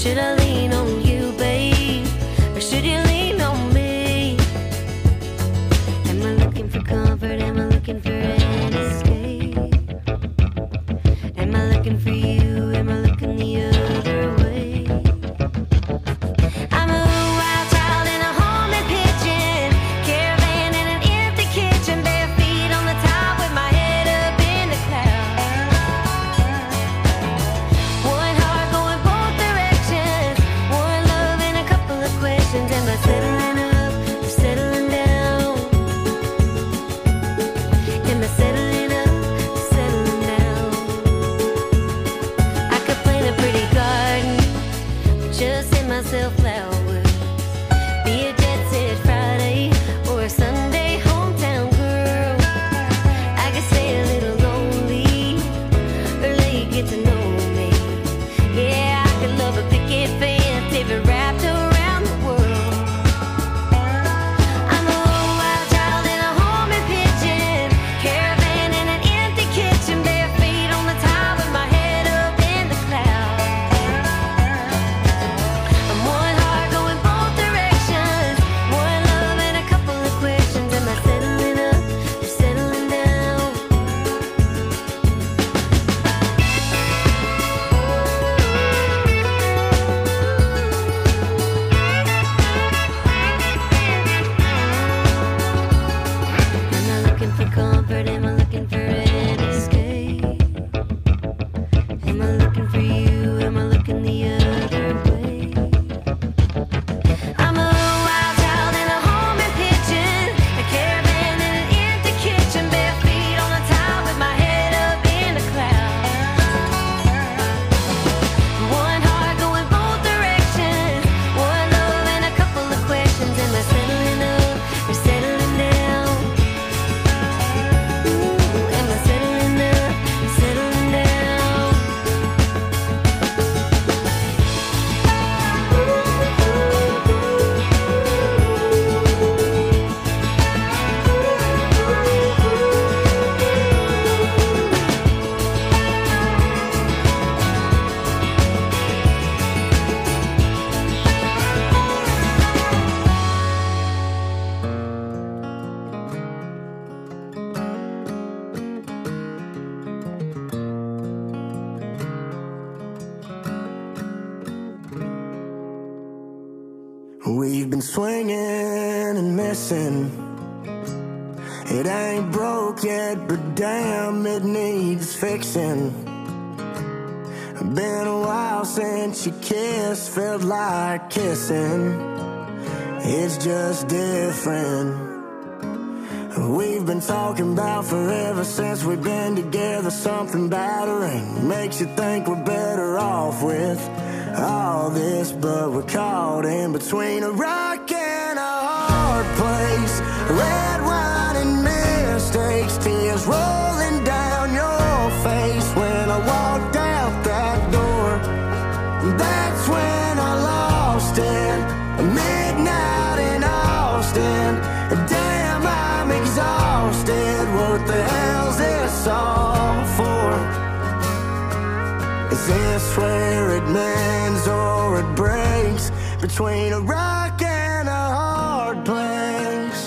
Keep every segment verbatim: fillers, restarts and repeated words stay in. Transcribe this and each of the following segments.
should I lean on you, babe? Or should you lean on me? Am I looking for comfort? Am I looking for an escape? Am I looking for you? Am I looking the other way? I'm a wild child in a home and pigeon, caravan in an empty kitchen, bare feet on the top with my head up in the clouds. One heart going both directions, one love and a couple of questions. Am I settling up or settling down? Am I settling up or settling down? I could plant a pretty garden, just send myself flowers, be a jet set Friday or a Sunday hometown girl. I could stay a little lonely or let you get to know me. Yeah, I could love a picket fence if it wrapped around the world. I'm a wild child in a home and pigeon, caravan in an empty kitchen, bare feet on the top with my head up in the clouds. I'm one heart going both directions, one love and a couple of questions. Am I settling up or settling down? Am I looking for comfort? Am I looking for an escape? Am I looking for you? Am I looking the other way? I'm a wild child in a home and pigeon, a caravan in an empty kitchen, bare feet on the top with my head up in the clouds. One heart going both directions, one love and a couple of questions. Am I settling up or settling down? Ooh, am I settling up or settling down? We've been swinging and missing. It ain't broke yet, but damn, it needs fixing. Been a while since you kissed, felt like kissing. It's just different. We've been talking about forever since we've been together. Something battering makes you think we're better off with all this, but we're caught in between a rock and a hard place. Red wine and mistakes, tears rolling down your face. When I walked out that door, that's when I lost it. Midnight in Austin, damn, I'm exhausted. What the hell's this all for? Is this where it mends or it breaks? Between a rock and a hard place.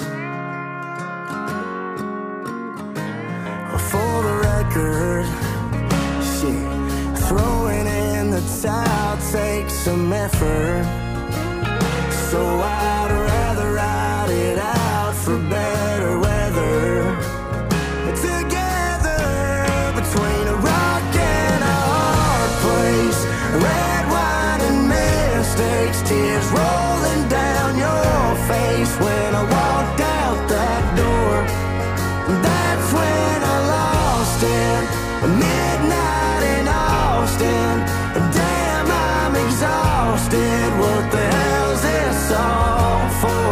For the record, shit, throwing in the towel takes some effort. So I'd rather ride it out for better weather. Together between a rock and a hard place. Red wine and mistakes, tears rolling down your face. When I walked out that door, that's when I lost it. Midnight in Austin, damn, I'm exhausted. What the hell's this all for?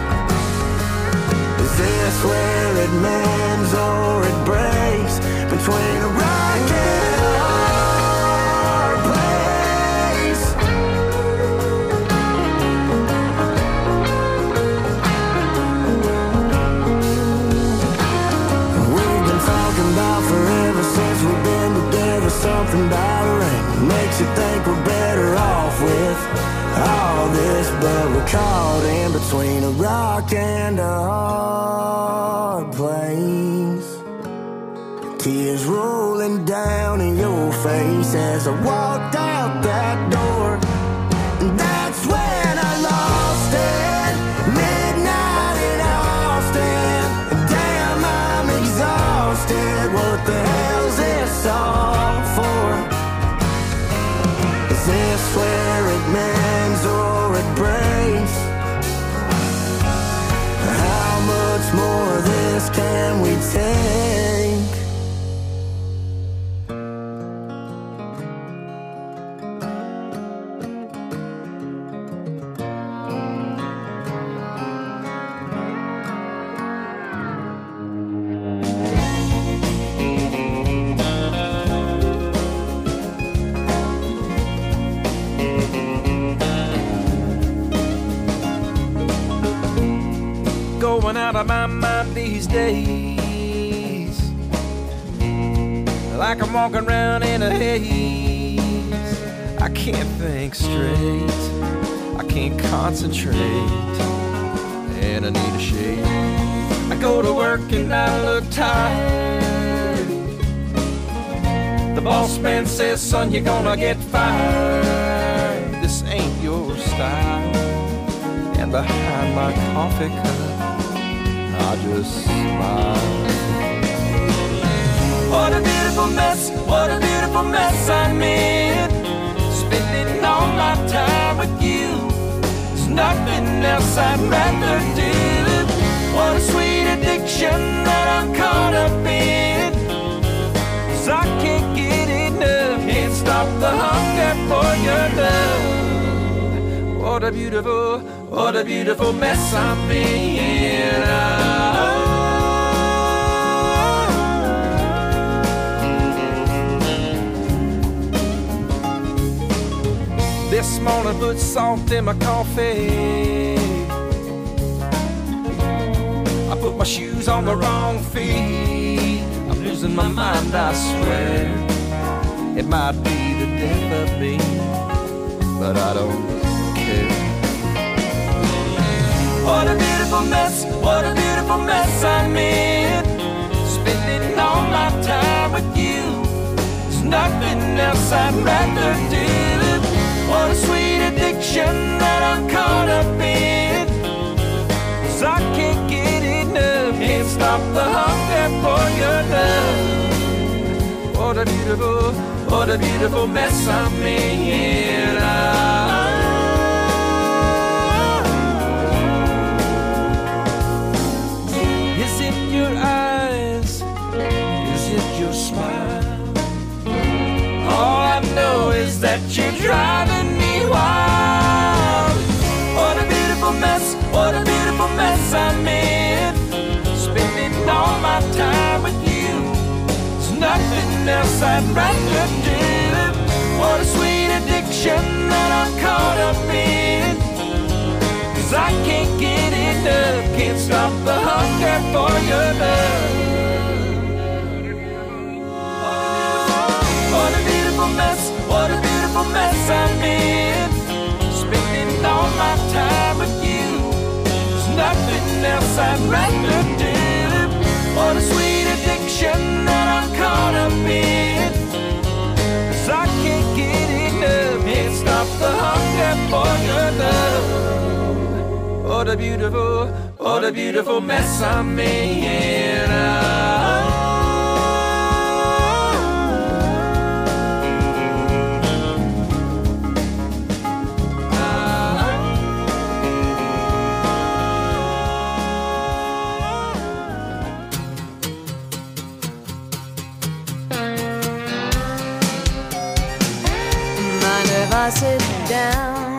Is this where it mends or it breaks? Between a rock and a hard place. We've been talking about forever since we've been together. Something about her makes you think we're better off with but we're caught in between a rock and a hard place. Tears rolling down in your face as I walked out that door. And that's when I lost it. Midnight in Austin. Damn, I'm exhausted. What the hell's this all for? Is this where it mends or it breaks? How much more of this can we take? Going out of my mind these days, like I'm walking around in a haze. I can't think straight, I can't concentrate, and I need a shave. I go to work and I look tired. The boss man says, son, you're gonna get fired. This ain't your style. And behind my coffee cup I just smile. What a beautiful mess, what a beautiful mess I'm in. Spending all my time with you. There's nothing else I'd rather do. What a sweet addiction that I'm caught up in. 'Cause I can't get enough, can't stop the hunger for your love. What a beautiful, what a beautiful mess I'm in. Oh. This morning put salt in my coffee. I put my shoes on the wrong feet. I'm losing my mind, I swear. It might be the death of me, but I don't care. What a beautiful mess, what a beautiful mess I'm in. Spending all my time with you. There's nothing else I'd rather do. What a sweet addiction that I'm caught up in. 'Cause I can't get enough, can't stop the hunger for your love. What a beautiful, what a beautiful mess I'm in. Oh. Is it your eyes? Is it your smile? All I know is that you're driving me wild. What a beautiful mess, what a beautiful mess I'm in. Spending all my time with you. There's nothing else I'd rather do. What a sweet addiction that I'm caught up in. 'Cause I can't get enough, can't stop the hunger for your love. What a beautiful mess, what a beautiful mess I'm in. Spending all my time with you. There's nothing else I'd rather do. What a sweet addiction that I'm caught up in. 'Cause I can't get enough, can't stop the hunger for your love. What a beautiful, what a beautiful mess I'm in. Oh. I sit down,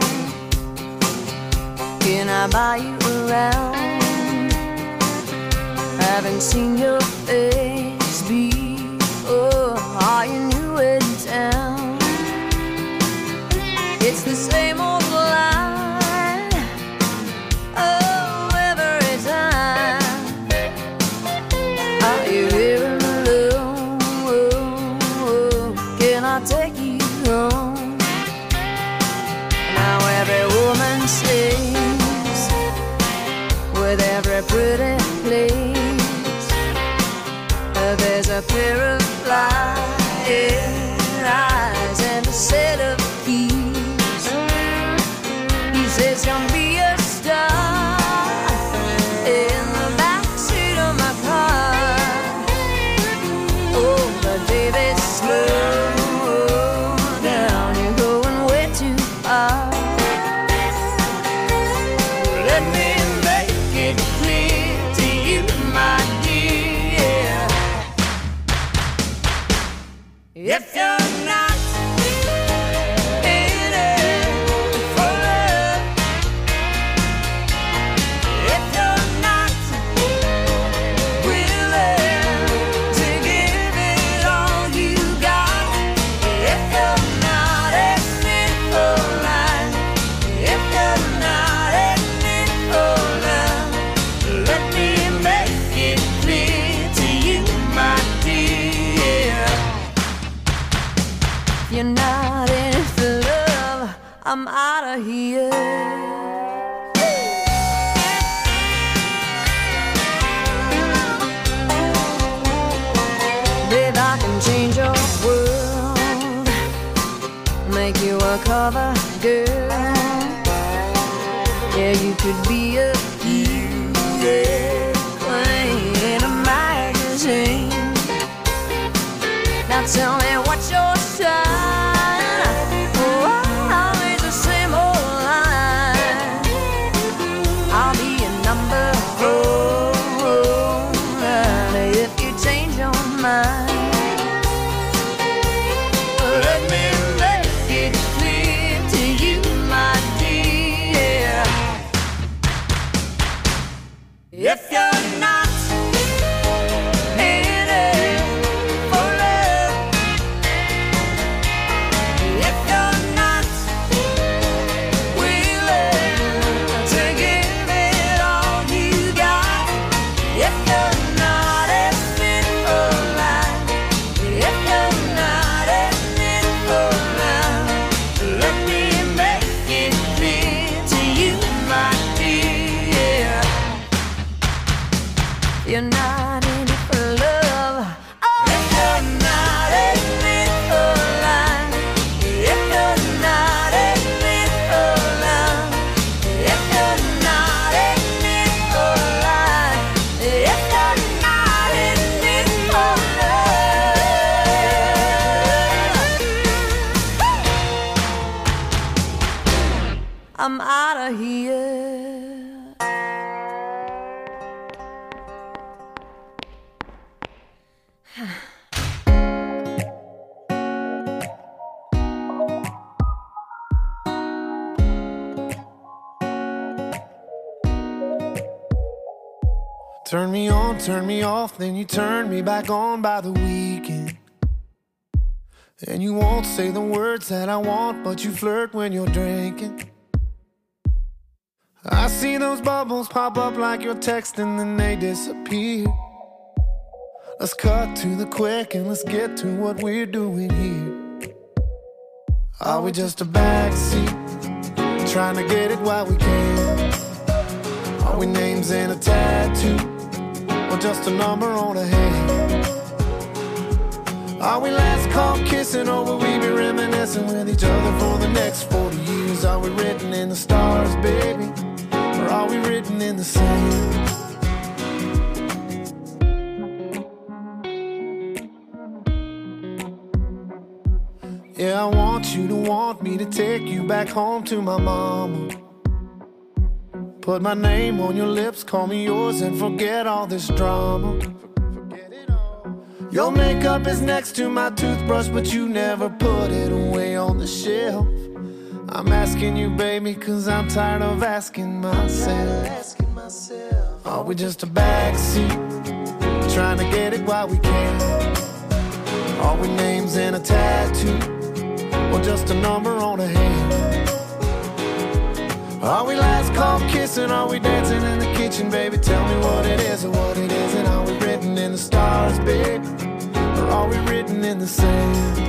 can I buy you around? Haven't seen your face before, are you new in town? It's the same old line, oh, every time. Are you here alone? Can I take you home? Now every woman says Let me make it clear to you, my dear. If you're not in it for love, if you're not willing to give it all you got, if you're not in it for life, if you're not in it for love, let me make it clear to you, my dear. If you're not in it for love, I'm out of here. Babe, I can change your world, make you a cover girl. Yeah, you could be a queen in a magazine. Now tell me what's your sign? Oh, always the same old line. I'll be a number four if you change your mind. Let me make it clear to you, my dear. If you're not in it for love, if you're not willing to give it all you got, if you're not in it for life, if you're not in it for love, let me make it clear to you, my dear. You're not in it for love. Oh, if you're not in it for life, if you're not in it for love, if you're not in it for life, if you're not in it for love, I'm out of here. Turn me on, turn me off, then you turn me back on by the weekend. And you won't say the words that I want, but you flirt when you're drinking. I see those bubbles pop up like you're texting, then they disappear. Let's cut to the quick and let's get to what we're doing here. Are we just a backseat, trying to get it while we can? Are we names in a tattoo, or just a number on a hand? Are we last call kissing, or will we be reminiscing with each other for the next forty years? Are we written in the stars, baby, or are we written in the sand? Yeah, I want you to want me to take you back home to my mama. Put my name on your lips, call me yours, and forget all this drama. Your makeup is next to my toothbrush, but you never put it away on the shelf. I'm asking you, baby, cause I'm tired of asking myself. Are we just a backseat, trying to get it while we can? Are we names in a tattoo, or just a number on a hand? Are we last call kissing? Are we dancing in the kitchen, baby? Tell me what it is or what it isn't. Are we written in the stars, baby, or are we written in the sand?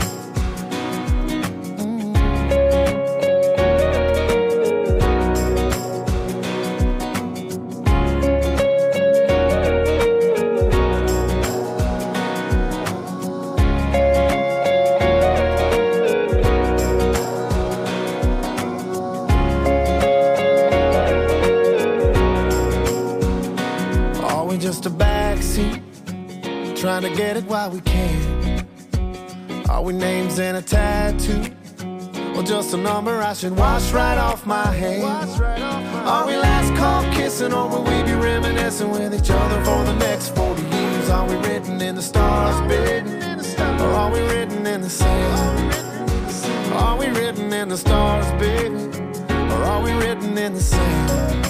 Just a backseat, trying to get it while we can. Are we names in a tattoo, or Well, just a number I should wash right off my hands. Are we last call kissing, or will we be reminiscing with each other for the next forty years? Are we written in the stars, baby? Or are we written in the sand? Are we written in the stars, baby? Or are we written in the sand?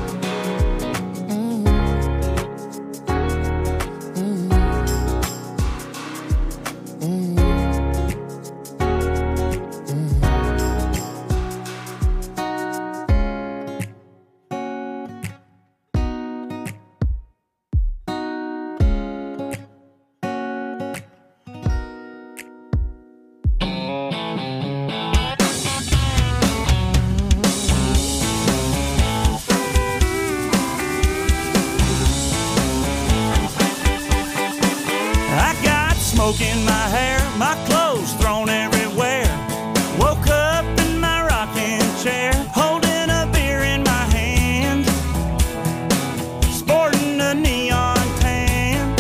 Smoke in my hair, my clothes thrown everywhere. Woke up in my rocking chair, holding a beer in my hand, sporting a neon tan.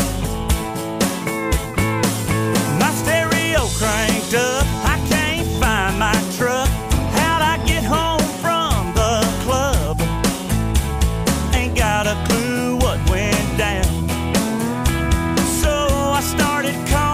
My stereo cranked up, I can't find my truck. How'd I get home from the club? Ain't got a clue what went down. So I started calling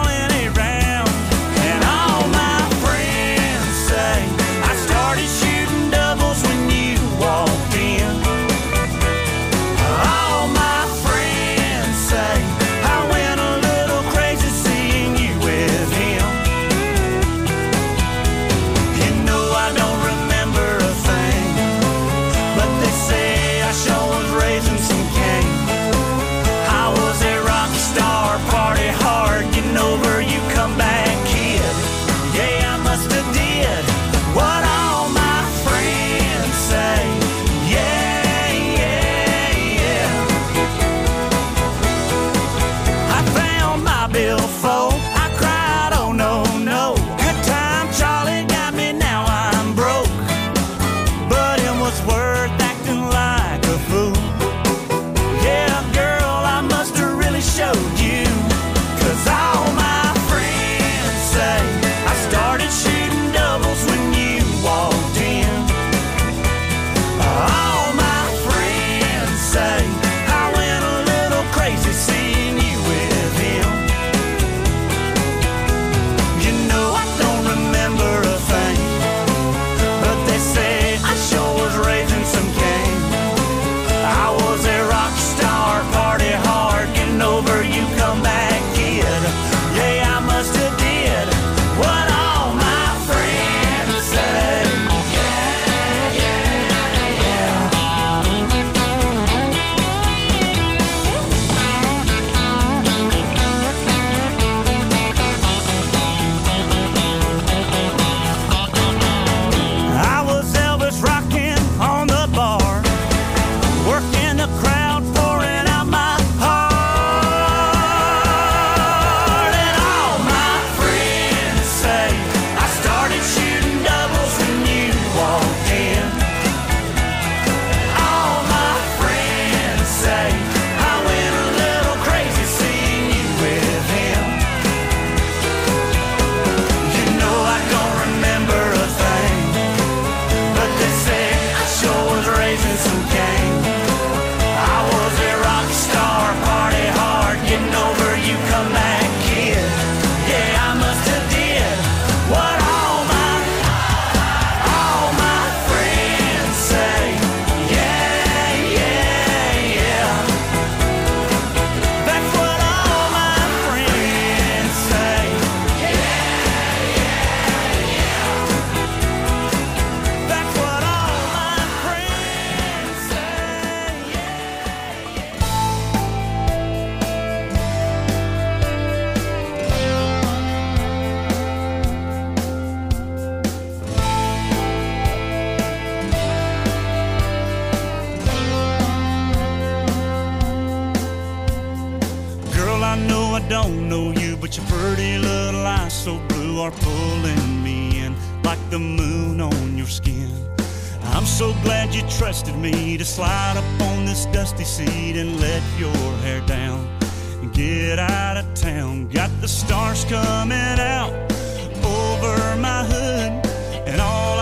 don't know you, but your pretty little eyes so blue are pulling me in like the moon on your skin. I'm so glad you trusted me to slide up on this dusty seat and let your hair down and get out of town. Got the stars coming out over my hood and all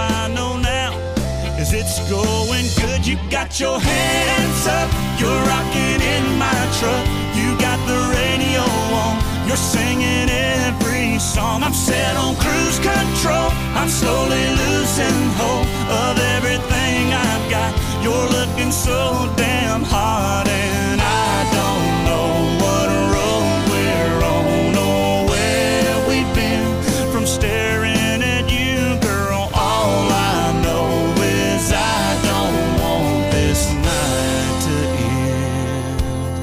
'cause it's going good. You got your hands up, you're rocking in my truck. You got the radio on, you're singing every song. I'm set on cruise control, I'm slowly losing hope of everything I've got. You're looking so damn hot, and I don't know what road we're on or where we've been. From staring at you, girl, all I know is I don't want this night to end.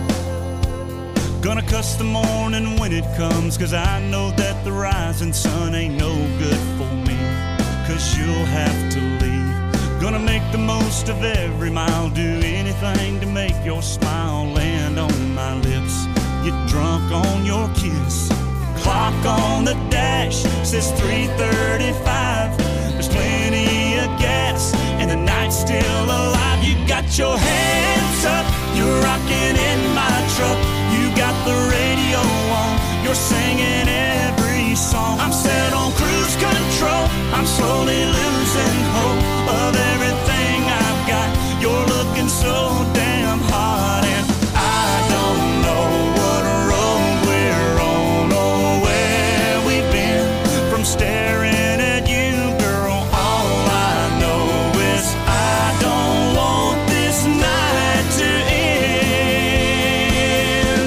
Gonna cuss the morning when it comes, 'cause I know that the rising sun ain't no good for me, 'cause you'll have to leave. Gonna make the most of every mile, do anything to make your smile land on my lips. Get drunk on your kiss. Clock on the dash says three thirty-five. There's plenty of gas and the night's still alive. You got your hands up, you're rocking in my truck. You got the radio on, you're singing every song. I'm set on cruise control, I'm slowly losing hope of everything I've got. You're looking so damn hot, and I don't know what road we're on or where we've been. From staring at you, girl, all I know is I don't want this night to end.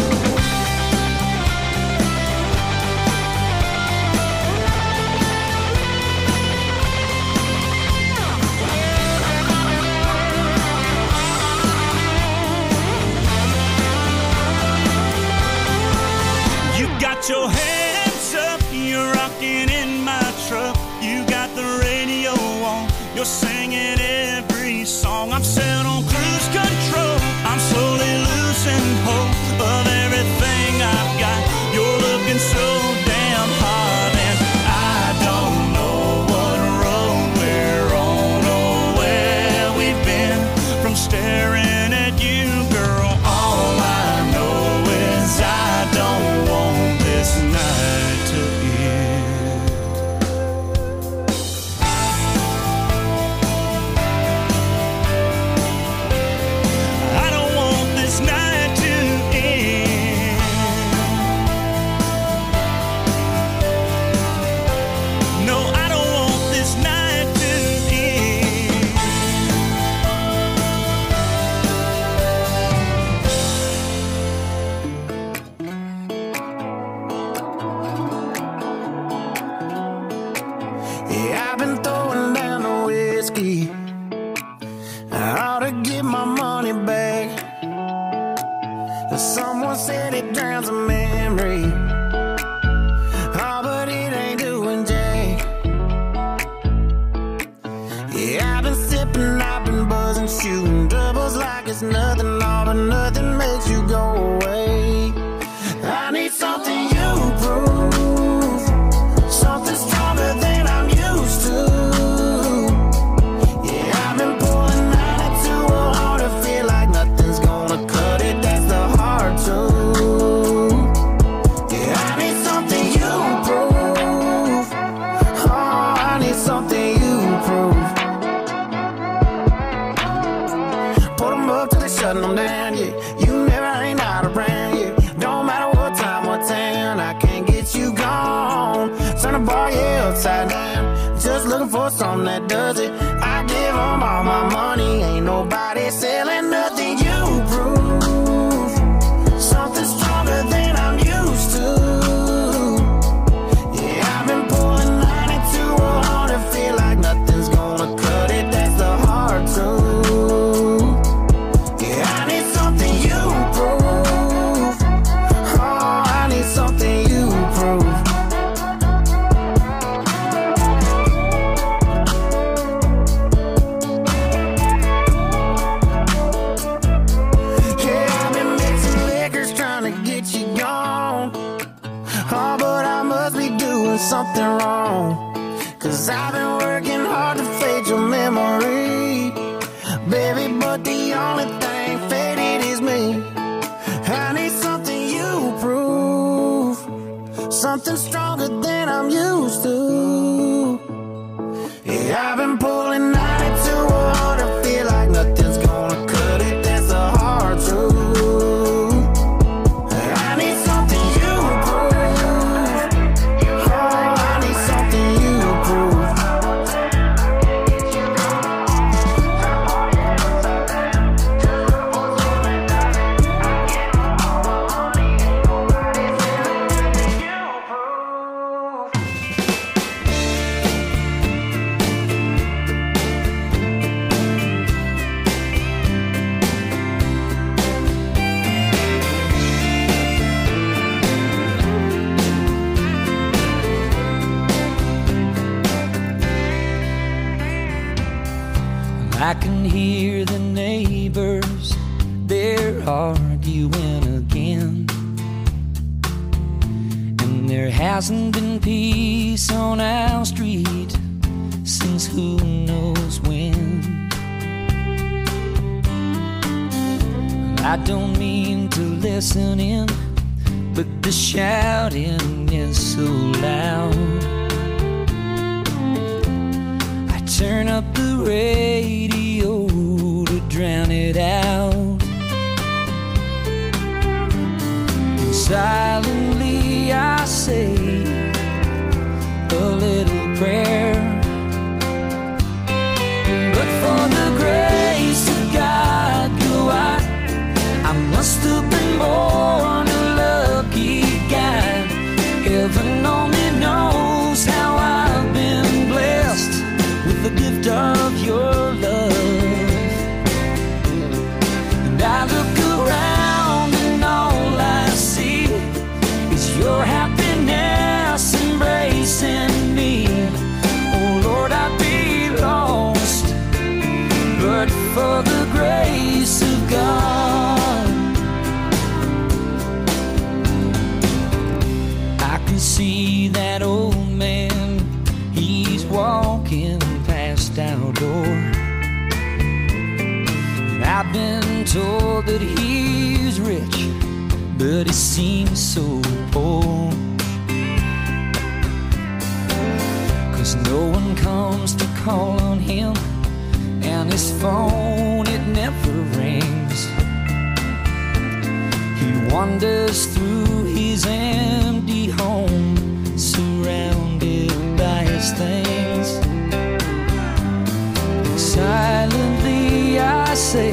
You got your hands up, you're rocking in my truck. You got the radio on, you're singing every song. I'm set on cruise control, I'm slowly losing hope of everything I've got. You're looking so damn hot, and I don't know what road we're on or where we've been. From staring at you, girl, all I know is I don't want this night to end. I don't want this night to end. No, I don't want this night to end. Yeah, I've been throwing down the whiskey. I ought to get my money back. Someone said it drowns a memory. Oh, but it ain't doing jack. Yeah, I've been sipping, I've been buzzing, shooting doubles like it's nothing, all but nothing makes you go away. I need something you prove, something stronger than I'm used to. Yeah, I've been pulling out it too hard to feel like nothing's gonna cut it. That's the hard truth. Yeah, I need something you prove. Oh, I need something you prove. Put 'em up till they shut 'em down, yeah. You never ain't not around, yeah. Don't matter what time, what town, I can't get you gone. Turn the bar, yeah, upside down. Just looking for something that does it. I give 'em all my money, ain't nobody selling nothing. You prove something stronger than I'm used to. Yeah, I've been pulling ninety-two hard to feel like nothing's gonna cut it. That's the hard truth. Yeah, I need something you prove. Oh, I need something you prove. Yeah, I've been mixing liquors trying to get you gone. Oh, but I must be doing something wrong, 'cause I've been working hard to fade your memory, baby, but the only thing faded is me. I need something you prove, something stronger than I'm used to. Yeah, I've been pulling ninety-two I can hear the neighbors, they're arguing again. And there hasn't been peace on our street since who knows when. I don't mean to listen in, but the shouting is so loud. I turn up the radio to drown it out. And silently I say a little prayer, but for the grace of God, go I I must have been born a lucky guy. Heaven only knows how I've been blessed with the gift of your love. And I look around and all I see is your happiness embracing me. Oh Lord, I'd be lost but for the grace of God. See that old man, he's walking past our door. And I've been told that he's rich, but he seems so poor. 'Cause no one comes to call on him, and his phone, it never rings. He wanders through his empty home, surrounded by his things. Silently I say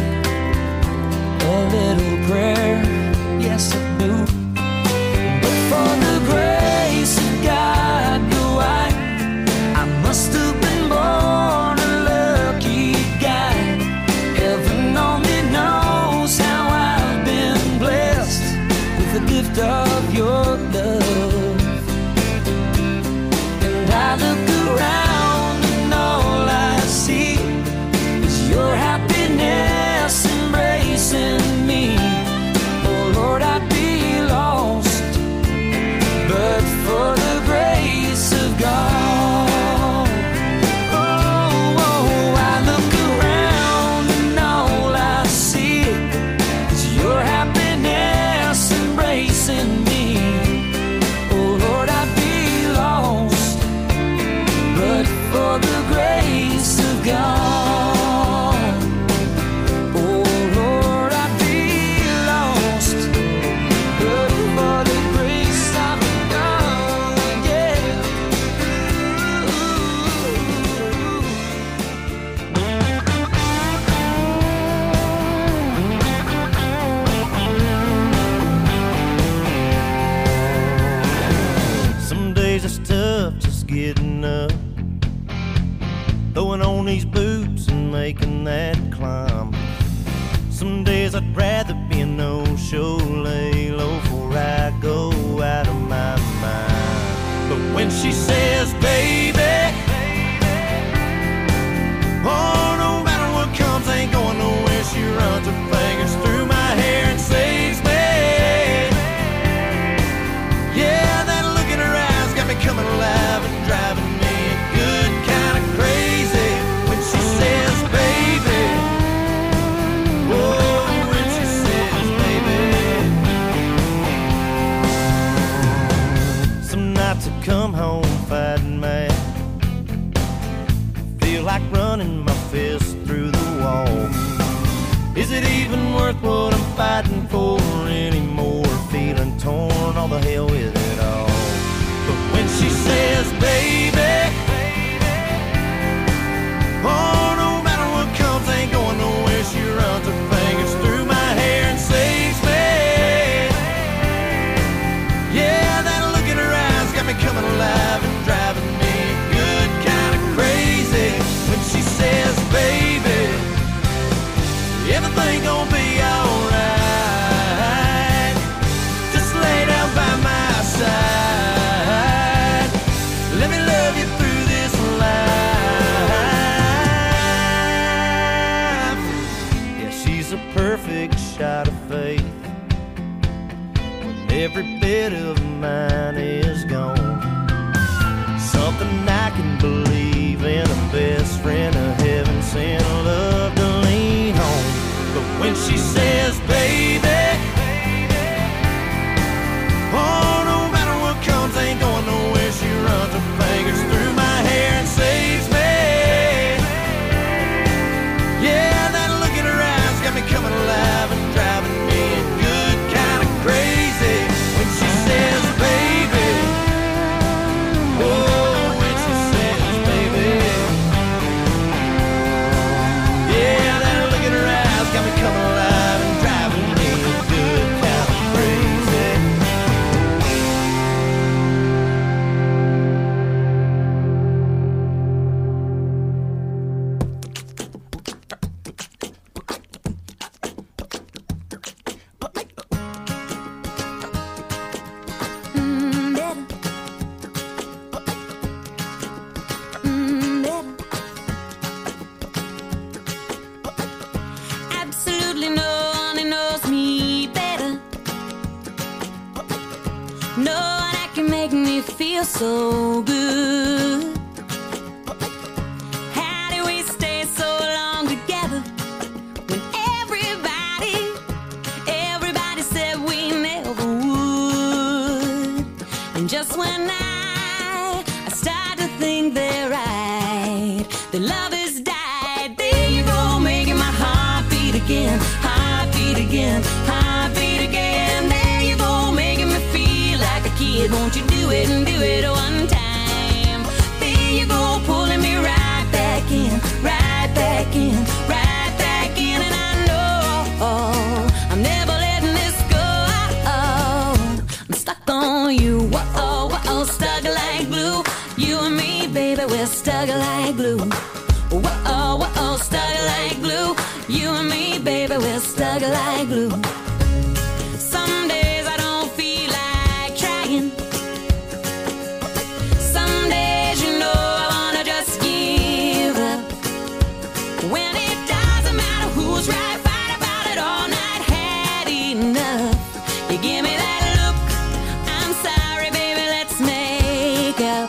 a little prayer, yes I do. But for the grace of God, go I I must have been born a lucky guy. Heaven only knows how I've been blessed with the gift of your love. And I look around and all I see is your happiness embracing me. Oh Lord, I'd be lost but for the grace of God. Oh, oh, I look around and all I see is your happiness embracing me. Oh Lord, I'd be lost but for the grace of God. Oh Lord, I'd be lost but for the grace of God. Yeah. Some days it's tough just getting up, throwing on these boots and making that climb. Some days I'd rather be a no-show, lay low before I go out of my mind. But when she says, baby, oh, no matter what comes, ain't going nowhere, she runs her fingers through my hair and saves me. Yeah, that look in her eyes got me coming alive and driving me good kind of crazy. When she says, baby, oh, when she says, baby. Some nights I come home fighting mad, feel like running my fist through the wall. Is it even worth what I'm fighting for anymore? Feeling torn, all the hell with it all. But when she says, baby, oh, no matter what comes, ain't going nowhere, she runs her fingers through my hair and saves me. Yeah, that look in her eyes got me coming alive and driving me good kind of crazy. When she says, baby, everything gonna be alright, just lay down by my side. Let me love you through this life. every bit of mine is gone. Something I can believe in, a best friend, a heaven sent love to lean on. But when she says, baby, oh, no matter what comes, ain't going nowhere. She runs her fingers through my hair and saves me. Yeah, that look in her eyes got me coming alive and driving me good, kind of crazy. When she says, baby, oh, when she says, baby, yeah, that look in her eyes got me coming alive and driving me good, kind of crazy. Mm, better. Mm, better. Absolutely no one who knows me better. No one that can make me feel so good. How do we stay so long together when everybody, everybody said we never would? And just when I, I start to think they're right, the love has died. There you go, making my heart beat again, heart beat again, heart beat again. There you go, making me feel like a kid. Won't you do it and do it one time? There you go, pulling me right back in, right back in, right back in. And I know I'm never letting this go. I'm stuck on you, whoa, whoa, stuck like glue. You and me, baby, we're stuck like glue. Whoa, whoa, stuck like glue. You and me, baby, we're stuck like glue. Some days I don't feel like trying. Some days, you know, I wanna just give up. When it doesn't matter who's right, fight about it all night, had enough. You give me that look, I'm sorry, baby, let's make up.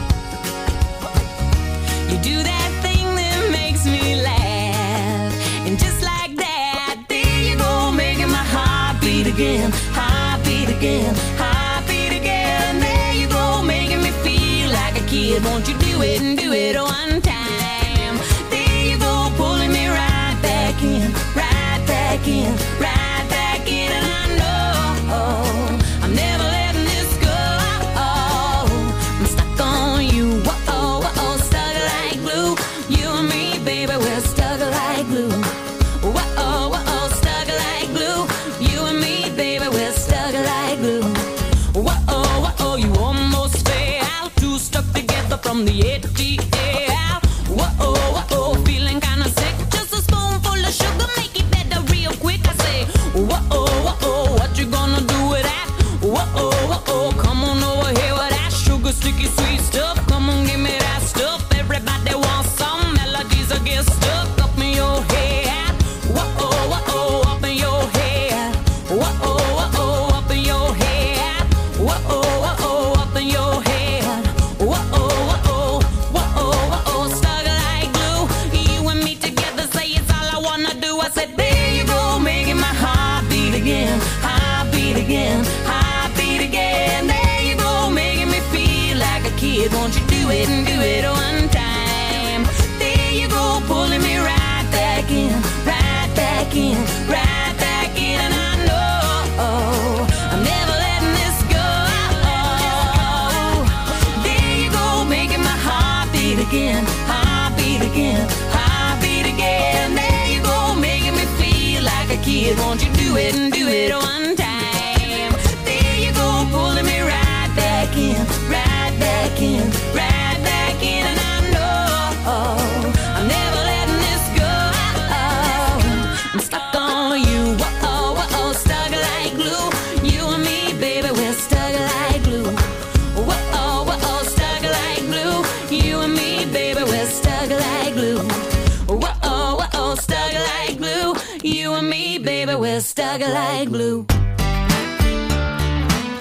You do that thing that makes me laugh, and just like that, there you go, making my heart beat again, heart beat again, heart beat again. There you go, making me feel like a kid. Won't you do it and do it one time? There you go, pulling me right back in, right back in, right back in. And I know I'm never letting this go. I'm stuck on you, whoa, whoa, stuck like glue. You and me, baby, we're stuck like glue. Whoa, whoa, stuck like glue. You and me, baby, we're stuck like glue. Whoa, whoa, you almost fell, two stuck together from the A T L. Whoa, whoa, feeling kinda sick. Just a spoonful of sugar, make it better real quick. I say, whoa, whoa, what you gonna do with that? Whoa, whoa, come on over here with that sugar, sticky, sweet stuff. Come on, give me that stuff. Everybody wants some melodies that get stuck up in your head. Whoa, whoa, up in your head. Whoa, whoa, up in your head. Whoa, whoa, up in your head. Whoa, whoa, whoa, whoa, stuck like glue. You and me together, say it's all I wanna do. I said, there you go, making my heart beat again, heart beat again, heart beat again. There you go, making me feel like a kid. Won't you do it and do it one time? There you go, pulling me right back in, right back in, right back in. And I know I'm never letting this go. There you go, making my heart beat again, heart beat again, heart beat again. There you go, making me feel like a kid. Won't you do it and do it one time? There you go, pulling me right back in, right back in, right back in. And I know I'm never letting this go. I'm stuck on you, whoa, whoa, stuck like glue. You and me, baby, we're stuck like glue. Whoa, whoa, stuck like glue. You and me, baby, we're stuck like glue. Whoa, whoa, stuck like glue. You and me, baby, we're stuck like glue.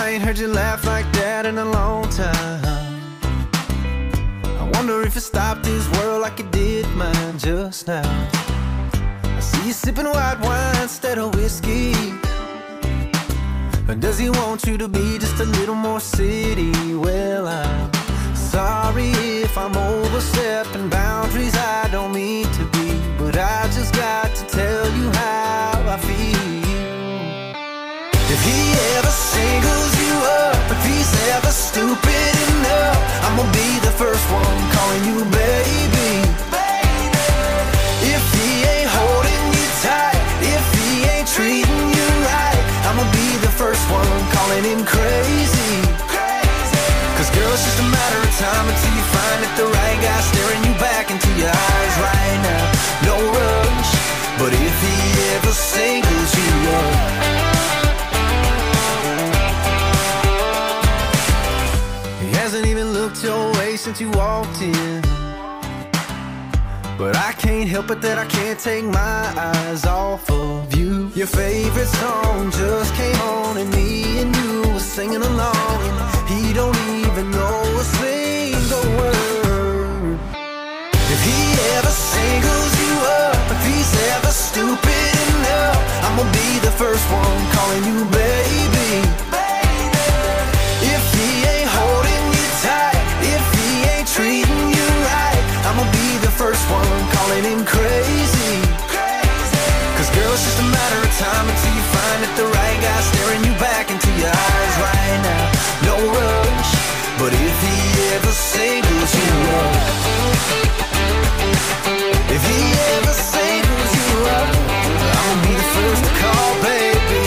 I ain't heard you laugh like that in a long time. I wonder if it stopped this world like it did mine just now. I see you sipping white wine instead of whiskey. Or does he want you to be just a little more city? Well, I'm sorry if I'm overstepping boundaries I don't mean to be, but I just got to tell you how I feel. If he ever singles you up, if he's ever stupid enough, I'm gonna be the first one calling you baby. If he ain't holding you tight, if he ain't treating you right, I'm gonna be the first one calling him crazy. Cause girl, it's just a matter of time until you find that the right guy staring you back into your eyes right now. No rush, but if he ever singles you up, he hasn't even looked your way since you walked in, but I can't help it that I can't take my eyes off of you. Your favorite song just came on and me and you were singing along, and he don't even know a single word. If he ever singles you up, if he's ever stupid enough, I'm gonna be the first one calling you baby. If he ain't holding you tight, if he ain't treating you right, I'm gonna be the first one calling him crazy. Cause girl, it's just a matter of time until you find that the right guy staring you back into your eyes right now. No rush, but if he ever singles you up, if he ever singles you up, I'll be the first to call, baby.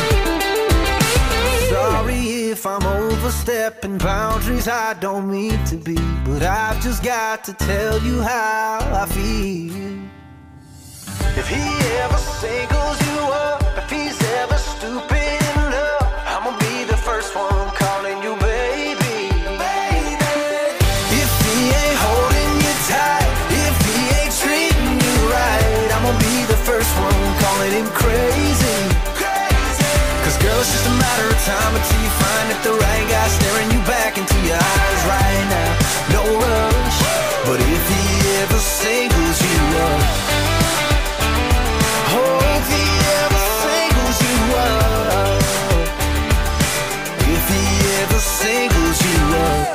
Sorry if I'm overstepping boundaries I don't mean to be, but I've just got to tell you how I feel. If he ever singles you up, if he's ever stupid enough, I'm gonna be the first one calling you baby. If he ain't holding you tight, if he ain't treating you right, I'm gonna be the first one calling him crazy. Cause girl, it's just a matter of time until you find that the right guy staring you back into your eyes right now. No rush, but if he ever singles you up, oh, if he ever singles you up, if he ever singles you up.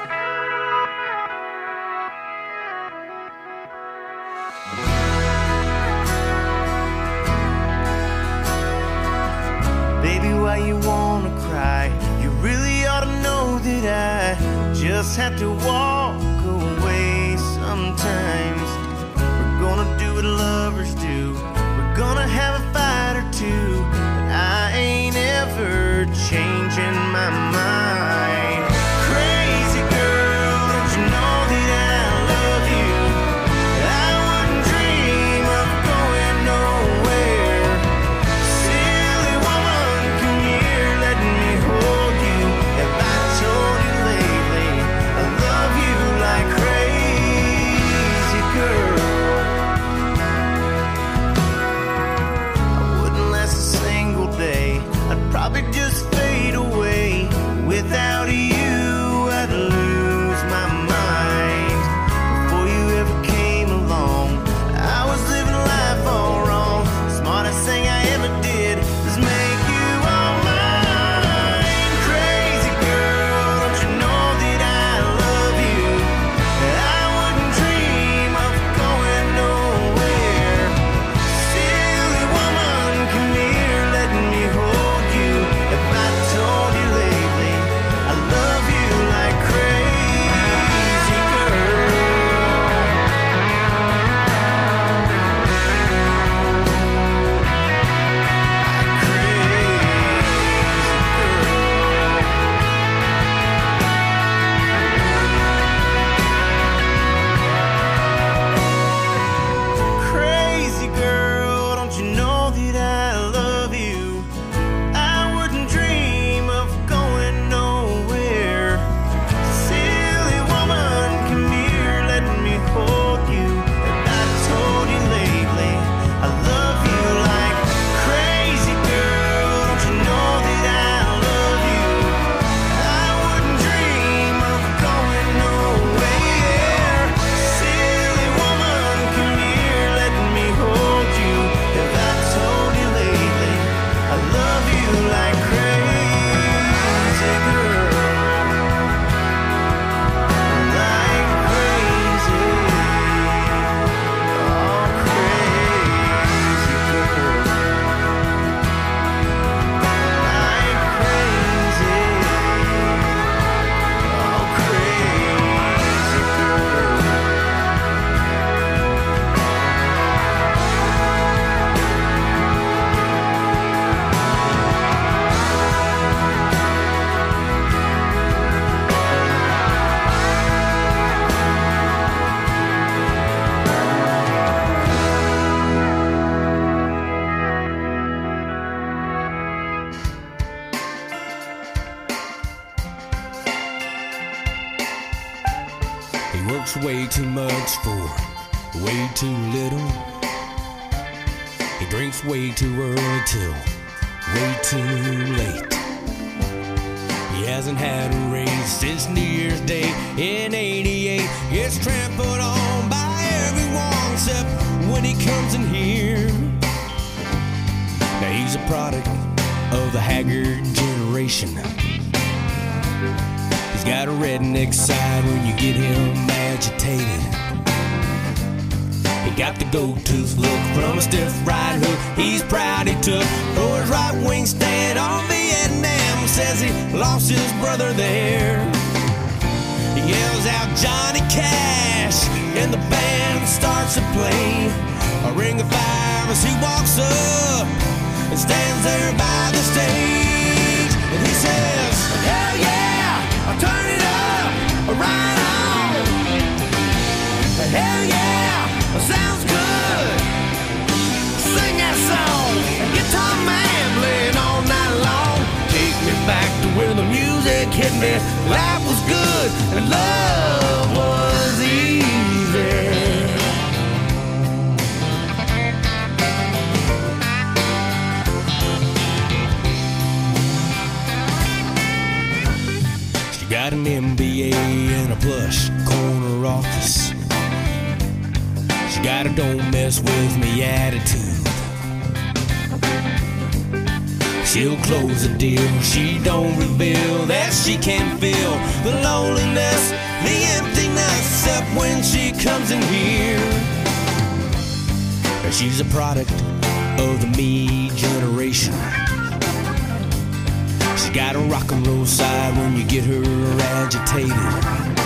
Baby, why you wanna cry? You really ought to know that I just have to walk away sometimes. We're gonna do what lovers do, we're gonna have a fight or two, but I ain't ever changing my mind. Crazy girl, don't you know that I love you? I wouldn't dream of going nowhere. Silly woman, come here, let me hold you. Have I told you lately I love you like crazy girl? I wouldn't last a works way too much for way too little. He drinks way too early till way too late. He hasn't had a raise since New Year's Day in eighty-eight. Gets trampled on by everyone except when he comes in here. Now he's a product of the haggard generation. He's got a redneck side when you get him agitated. He got the gold-tooth look from a stiff right hook he's proud he took for his right-wing stand on Vietnam. Says he lost his brother there. He yells out Johnny Cash and the band starts to play a ring of fire as he walks up and stands there by the stage. And he says, hell yeah, I'll turn it up, right on. Hell yeah, sounds good. Sing that song, guitar man playing all night long. Take me back to where the music hit me. Life was good and love was easy. She got an M B A and a plush corner office. She got a don't mess with me attitude. She'll close a deal, she don't reveal that she can feel the loneliness, the emptiness, except when she comes in here. She's a product of the me generation. She's got a rock and roll side when you get her agitated.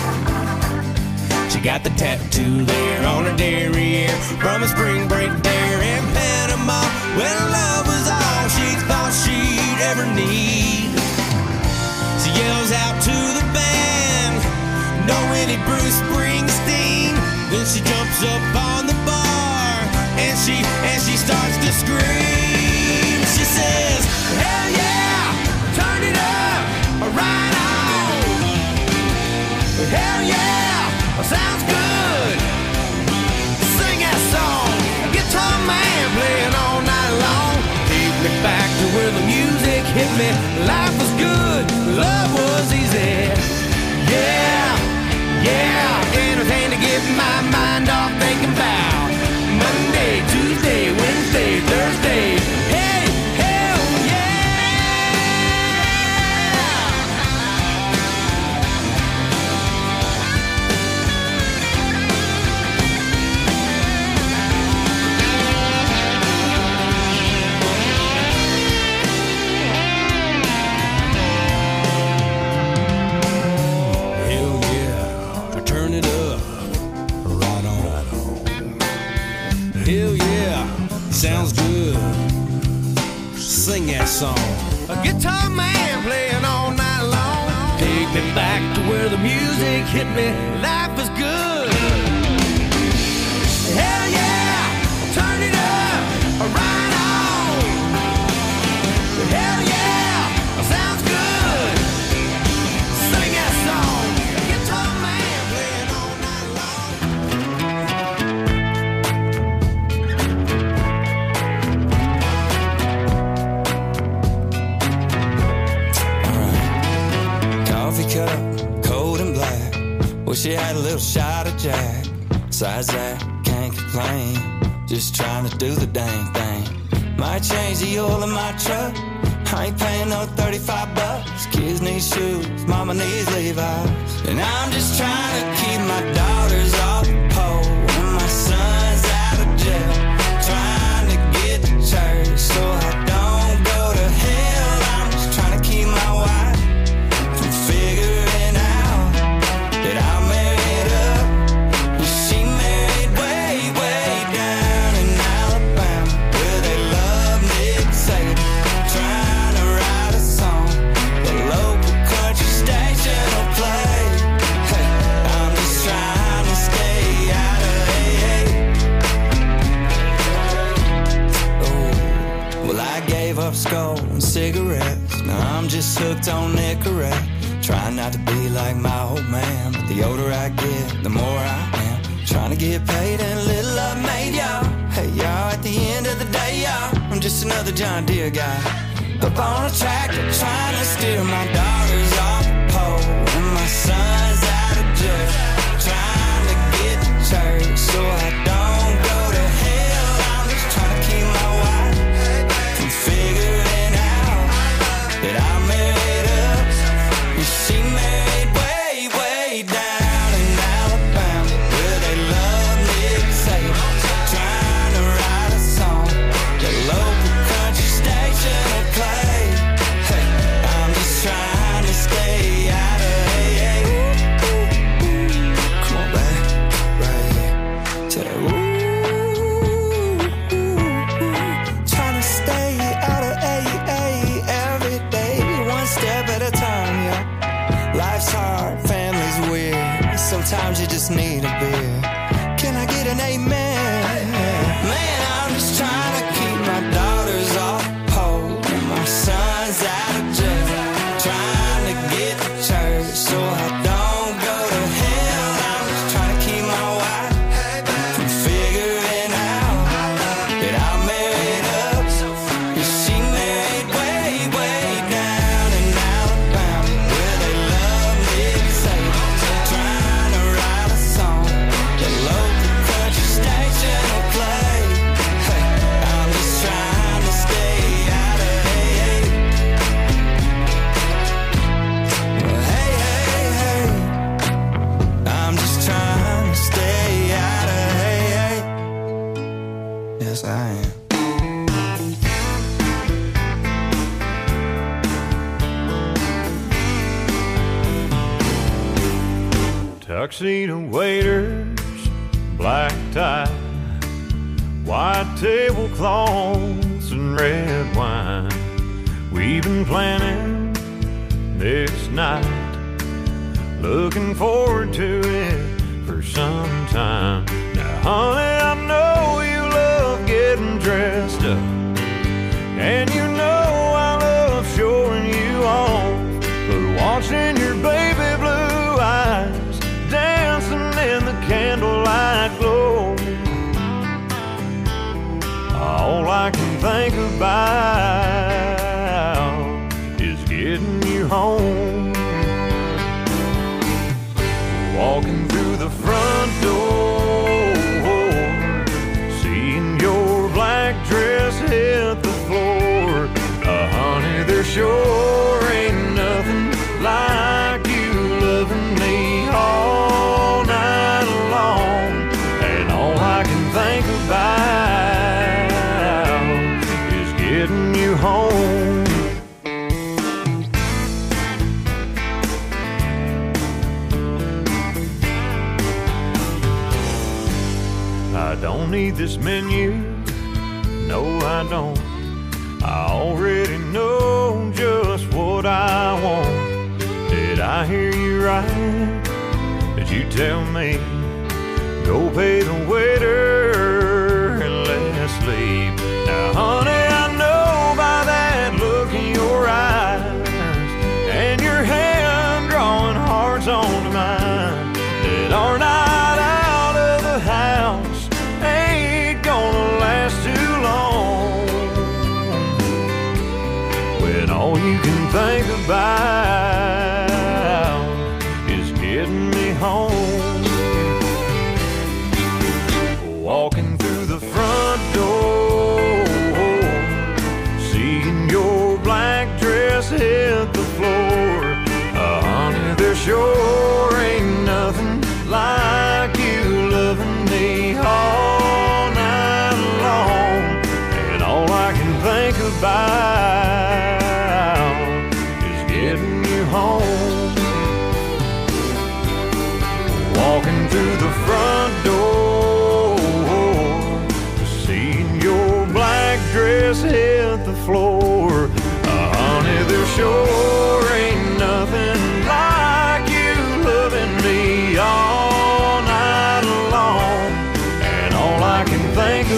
She got the tattoo there on her derriere from a spring break there in Panama when love was all she thought she'd ever need. She yells out to the band, know any Bruce Springsteen? Then she jumps up on the bar and she and she starts to scream. She says, hell yeah, turn it up, right on. Hell yeah, sounds good. Sing that song, guitar man playing all night long. Take me back to where the music hit me. Life was good, love was easy. Yeah, yeah, anything to get my mind off thinking about Monday, Tuesday, Wednesday, Thursday. Hey, hell hell yeah, sounds good. Sing that song. A guitar man playing all night long. Take me back to where the music hit me. Life is good. Hell yeah, turn it up, right on. Hell yeah, sounds good. Sing that song. A guitar man playing all night long. Coffee cup, cold and black. Wish she had a little shot of Jack. Besides that, can't complain. Just trying to do the dang thing. Might change the oil in my truck. I ain't paying no thirty-five bucks. Kids need shoes, mama needs Levi's. And I'm just trying to keep my daughters off the pole and my son's out of jail. Trying to get to church so I don't go to hell. I'm just trying to keep my wife from figuring out that I'm married up. Well, she married way, way down in Alabama, where they love Nick Saban. Trying to write a song the local country station will play. Hey, I'm just trying to stay out of A A. Oh, well, I gave up skull and cigarettes. Now I'm just hooked on Nicorette. Trying not to be like my old man, but the older I get, the more I am. Trying to get paid and a little I've made, y'all. Hey, y'all, at the end of the day, y'all, I'm just another John Deere guy. Up on a tractor, trying to steer my daughters off the pole, and my son's out of jail. Trying to get to church so I don't go to hell. I'm just trying to keep my wife from figuring out that I married up, and she married way, way down in Alabama, where they love Nick Saban. Trying to write a song that local country station will play. Hey, I'm just trying to stay out of A A. Come on back, right here. To that ooh, trying to stay out of A A every day, one step at a time, yeah. Life's hard, family's weird. Sometimes you just need a beer. Can I get an amen? Man, I'm just trying to keep my daughters off the pole and my son's out of jail. Trying to get to church so I don't go to hell. I'm just trying to keep my wife from figuring out that I married up, and she married way, way down in Alabama, where they love Nick Saban. Trying to write a song that local country station will play. Hey, I'm just trying to stay out of A A. Well, hey, hey, hey, I'm just trying to stay out of A A. Yes, I am. Tuxedo waiters, black tie, white tablecloths and red wine. We've been planning this night, looking forward to it for some time. Now, honey, I know you love getting dressed up, and you know I love showing you off, but watching your baby blue eyes dancing in the candlelight glow, all I can think about is getting you home. Walking through the front door, seeing your black dress hit the floor. Uh, honey, there sure ain't nothing like you loving me all night long. And all I can think about is getting you home. I don't need this menu, no I don't. I already know just what I want. Did I hear you right? Did you tell me, go pay the waiter and let's leave? Now honey, I know by that look in your eyes and your hand drawing hearts onto mine, that our night out of the house ain't gonna last too long, when all you can think about is getting me home. Walking through the front door, seeing your black dress hit the floor. Uh, honey, there sure ain't nothing like you loving me all night long. And all I can think about is getting you home. Walking through the front door, seeing your black dress hit the floor. Uh, honey, there sure ain't nothing like you loving me all night long. And all I can think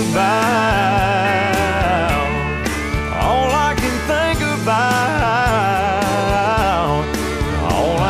about, all I can think about, all I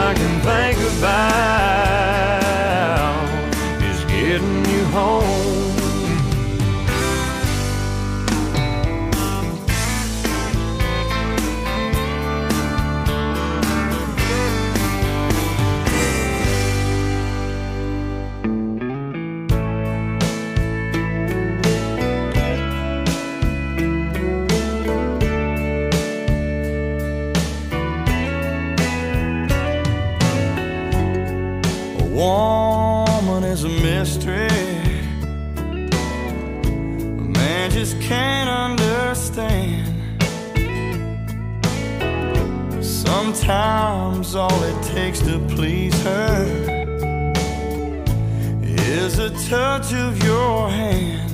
woman is a mystery. A man just can't understand. Sometimes all it takes to please her is a touch of your hand.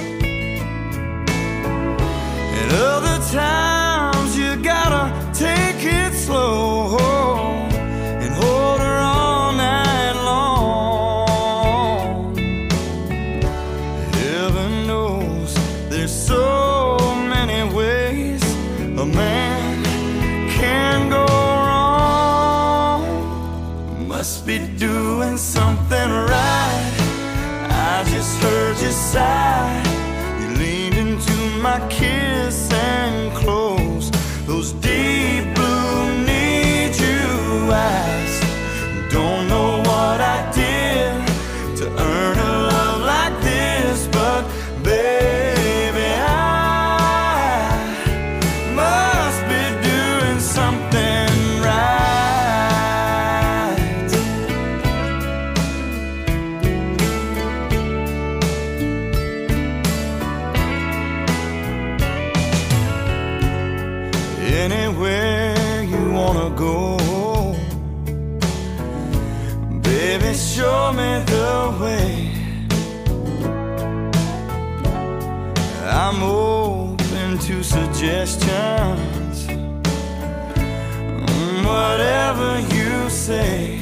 And other times you gotta take it slow and hold her all night long. Heaven knows there's so many ways a man can go wrong. Must be doing something right. I just heard you sigh. You leaned into my kiss and closed those deep blue need you eyes. Don't know what I did to earn a love like this, but baby, I must be doing something right. Anywhere you wanna go, baby, show me the way. I'm open to suggestions, whatever you say.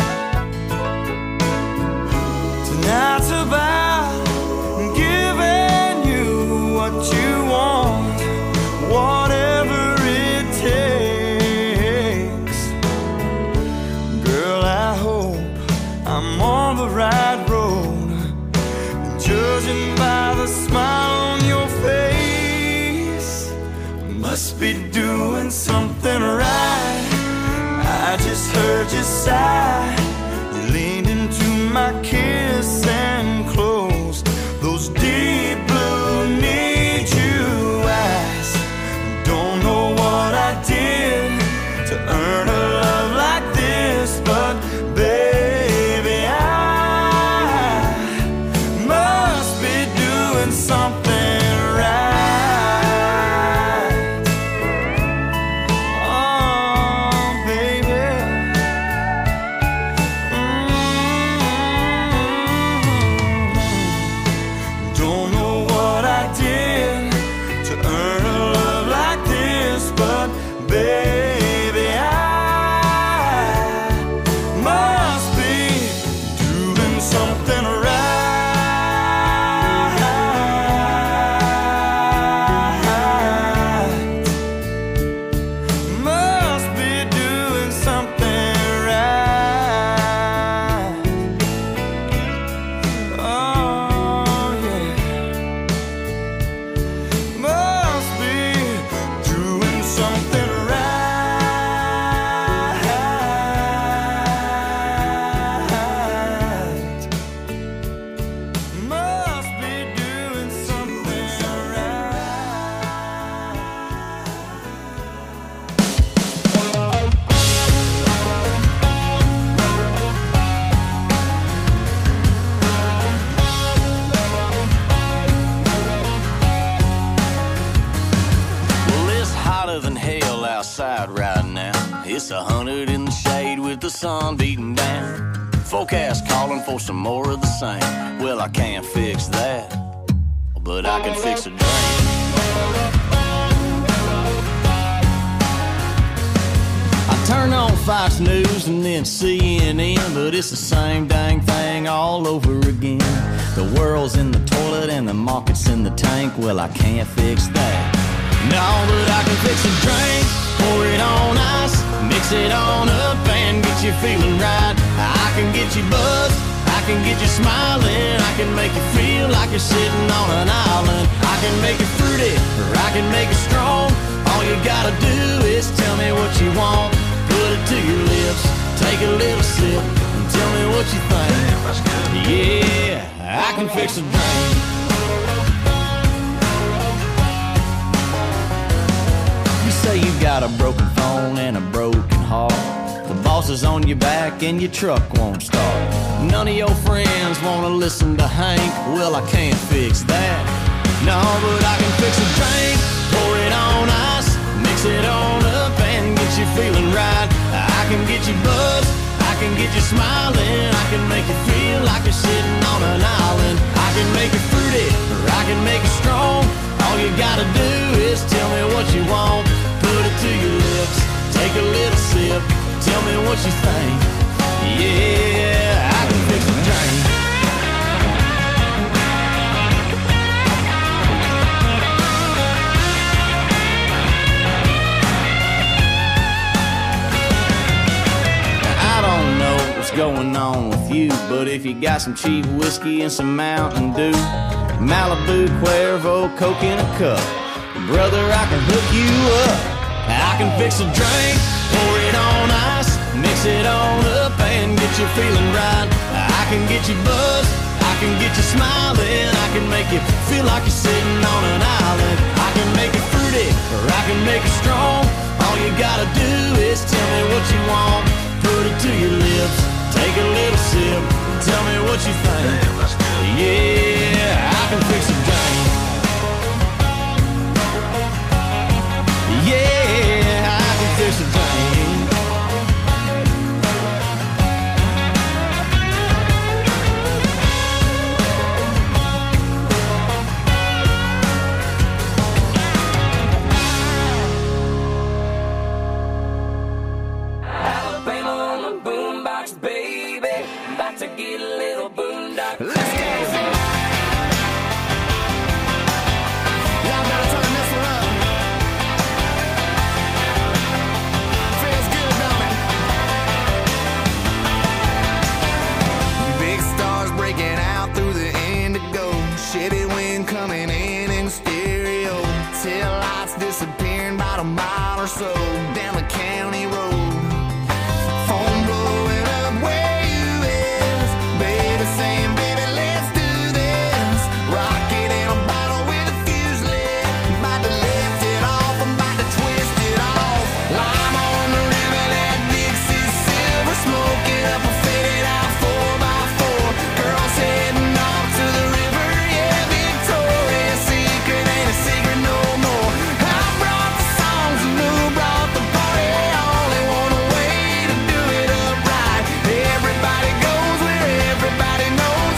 Tonight's about giving you what you want, whatever it takes. Girl, I hope I'm on the right road, judging by the smile on your face. Must be doing something right. I just heard you sigh. You leaned into my kiss and closed those deep blue need you eyes. Don't know what I did to earn a love like this, but baby, I must be doing something right. Oh, baby. Mm-hmm. Don't know what I did to earn a love like this, but baby, I must be doing something right. Must be doing something right. Oh, yeah. Must be doing something right. Must be doing something Well, it's hotter than hell outside right now. It's a hundred in the shade with the sun beating down. Forecast calling for some more of the same. Well, I can't fix that, but I can fix a drain. I turn on Fox News and then C N N, but it's the same dang thing all over again. The world's in the toilet and the market's in the tank. Well, I can't fix that. No, but I can fix a drink, pour it on ice, mix it on up and get you feeling right. I can get you buzzed, I can get you smiling, I can make you feel like you're sitting on an island. I can make it fruity, or I can make it strong. All you gotta do is tell me what you want. Put it to your lips, take a little sip, and tell me what you think. Yeah, I can fix a drink. You say you got a broken phone and a broken heart. The boss bosses on your back and your truck won't start. None of your friends wanna listen to Hank. Well, I can't fix that. No, but I can fix a drink, pour it on ice, mix it on up and get you feeling right. I can get you buzzed, I can get you smiling, I can make you feel like you're sitting on an island. I can make you fruity, or I can make you strong. All you gotta do is tell me what you want. Put it to your lips, take a little sip, tell me what you think. Yeah, I can fix a drink. Going on with you, but if you got some cheap whiskey and some Mountain Dew, Malibu, Cuervo, Coke in a cup, brother, I can hook you up. I can fix a drink, pour it on ice, mix it on up and get you feeling right. I can get you buzzed, I can get you smiling, I can make you feel like you're sitting on an island. I can make it fruity, or I can make it strong. All you gotta do is tell me what you want. Put it to your lips, take a little sip, tell me what you think. Yeah, I can fix a drink. Yeah, I can fix a drink. Alabama on the boombox, baby. About to get a little boondock.